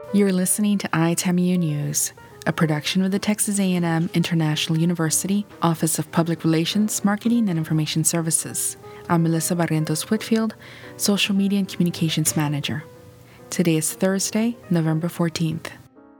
You're listening to iTAMU News, a production of the Texas A&M International University Office of Public Relations, Marketing, and Information Services. I'm Melissa Barrientos Whitfield, Social Media and Communications Manager. Today is Thursday, November 14th.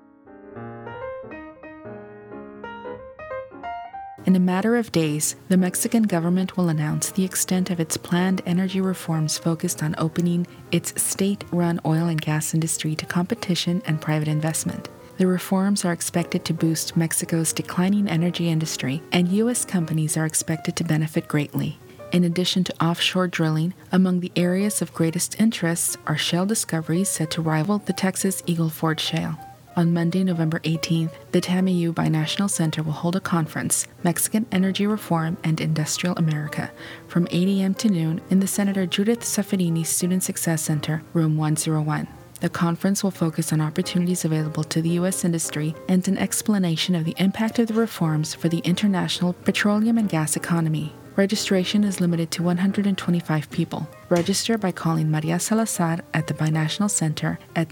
In a matter of days, the Mexican government will announce the extent of its planned energy reforms focused on opening its state-run oil and gas industry to competition and private investment. The reforms are expected to boost Mexico's declining energy industry, and U.S. companies are expected to benefit greatly. In addition to offshore drilling, among the areas of greatest interest are shale discoveries set to rival the Texas Eagle Ford Shale. On Monday, November 18th, the TAMU Binational Center will hold a conference, Mexican Energy Reform and Industrial America, from 8 a.m. to noon in the Senator Judith Saffirini Student Success Center, Room 101. The conference will focus on opportunities available to the U.S. industry and an explanation of the impact of the reforms for the international petroleum and gas economy. Registration is limited to 125 people. Register by calling Maria Salazar at the Binational Center at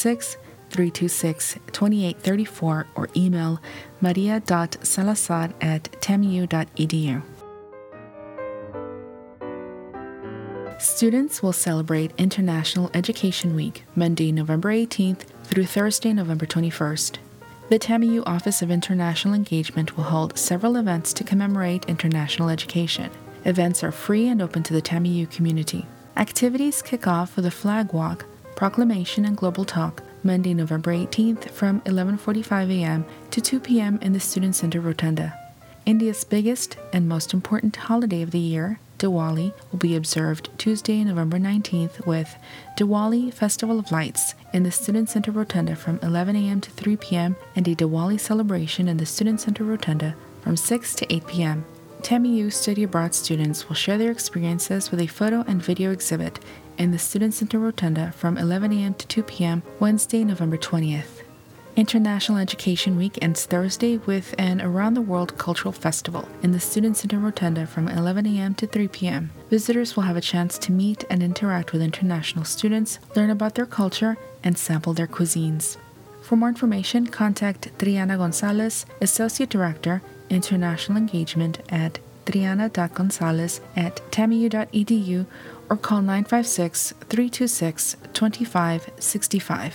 956-326-2834 or email maria.salazar@tamu.edu. Students will celebrate International Education Week, Monday, November 18th through Thursday, November 21st. The TAMU Office of International Engagement will hold several events to commemorate international education. Events are free and open to the TAMU community. Activities kick off with a flag walk, proclamation, and global talk Monday, November 18th from 11:45 a.m. to 2 p.m. in the Student Center Rotunda. India's biggest and most important holiday of the year, Diwali, will be observed Tuesday, November 19th with Diwali Festival of Lights in the Student Center Rotunda from 11 a.m. to 3 p.m. and a Diwali celebration in the Student Center Rotunda from 6 to 8 p.m. TAMU Study Abroad students will share their experiences with a photo and video exhibit in the Student Center Rotunda from 11 a.m. to 2 p.m. Wednesday, November 20th. International Education Week ends Thursday with an around-the-world cultural festival in the Student Center Rotunda from 11 a.m. to 3 p.m. Visitors will have a chance to meet and interact with international students, learn about their culture, and sample their cuisines. For more information, contact Triana Gonzalez, Associate Director, International Engagement at triana.gonzalez@tamu.edu or call 956-326-2565.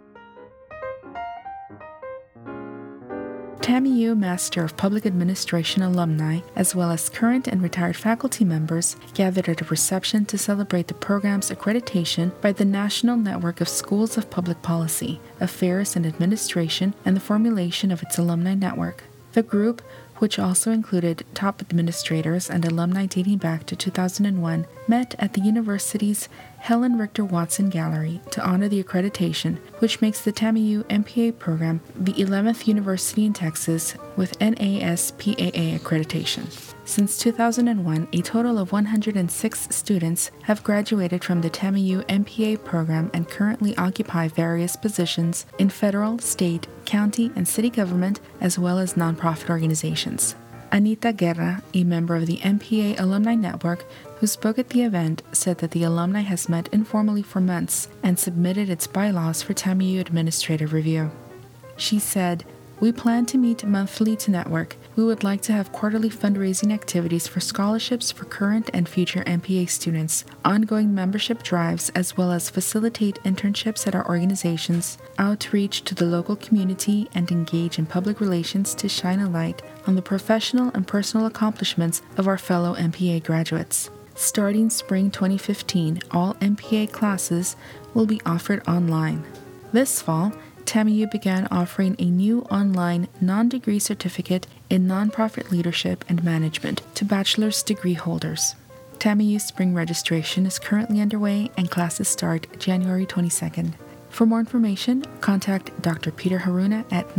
TAMU Master of Public Administration alumni, as well as current and retired faculty members, gathered at a reception to celebrate the program's accreditation by the National Network of Schools of Public Policy, Affairs and Administration, and the formulation of its alumni network. The group, which also included top administrators and alumni dating back to 2001, met at the university's Helen Richter Watson Gallery to honor the accreditation, which makes the TAMU MPA program the 11th university in Texas with NASPAA accreditation. Since 2001, a total of 106 students have graduated from the TAMU MPA program and currently occupy various positions in federal, state, county, and city government, as well as nonprofit organizations. Anita Guerra, a member of the MPA Alumni Network, who spoke at the event, said that the alumni has met informally for months and submitted its bylaws for TAMU administrative review. She said, "We plan to meet monthly to network. We would like to have quarterly fundraising activities for scholarships for current and future MPA students, ongoing membership drives, as well as facilitate internships at our organizations, outreach to the local community, and engage in public relations to shine a light on the professional and personal accomplishments of our fellow MPA graduates. Starting spring 2015, all MPA classes will be offered online. This fall, TAMU began offering a new online non-degree certificate in nonprofit leadership and management to bachelor's degree holders. TAMU spring registration is currently underway and classes start January 22nd. For more information, contact Dr. Peter Haruna at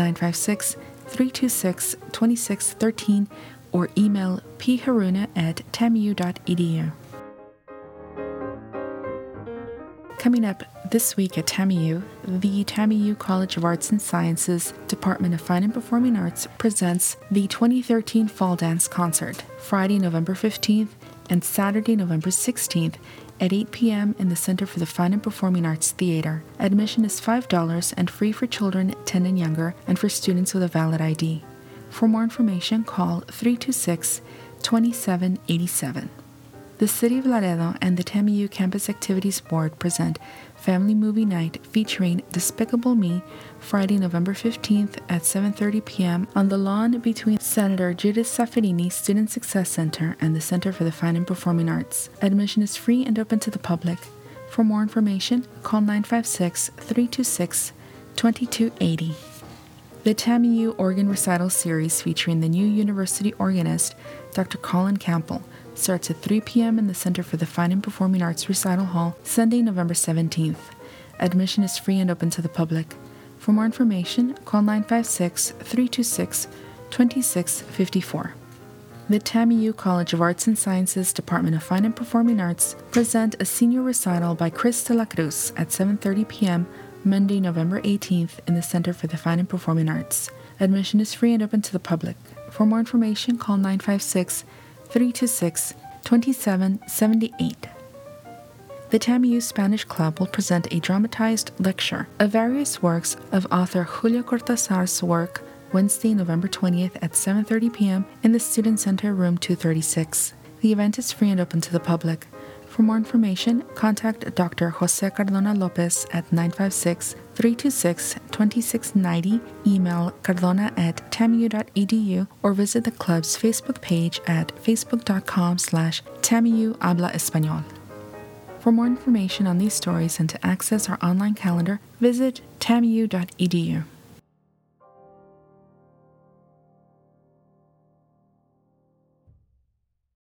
956-326-2613 or email pharuna@tamu.edu. Coming up this week at TAMU, the TAMU College of Arts and Sciences Department of Fine and Performing Arts presents the 2013 Fall Dance Concert, Friday, November 15th and Saturday, November 16th at 8 p.m. in the Center for the Fine and Performing Arts Theater. Admission is $5 and free for children 10 and younger and for students with a valid ID. For more information, call 326-2787. The City of Laredo and the TAMU Campus Activities Board present Family Movie Night featuring Despicable Me, Friday, November 15th at 7:30 p.m. on the lawn between Senator Judith Saffirini Student Success Center and the Center for the Fine and Performing Arts. Admission is free and open to the public. For more information, call 956-326-2280. The TAMU Organ Recital Series featuring the new university organist, Dr. Colin Campbell, starts at 3 p.m. in the Center for the Fine and Performing Arts Recital Hall, Sunday, November 17th. Admission is free and open to the public. For more information, call 956-326-2654. The TAMU College of Arts and Sciences Department of Fine and Performing Arts present a senior recital by Chris de la Cruz at 7:30 p.m. Monday, November 18th in the Center for the Fine and Performing Arts. Admission is free and open to the public. For more information, call 956-326-2778. The TAMU Spanish Club will present a dramatized lecture of various works of author Julio Cortázar's work Wednesday, November 20th at 7:30 p.m. in the Student Center, room 236. The event is free and open to the public. For more information, contact Dr. Jose Cardona Lopez at 956-326-2690, email cardona@tamu.edu, or visit the club's Facebook page at facebook.com/TAMU Habla Español. For more information on these stories and to access our online calendar, visit tamu.edu.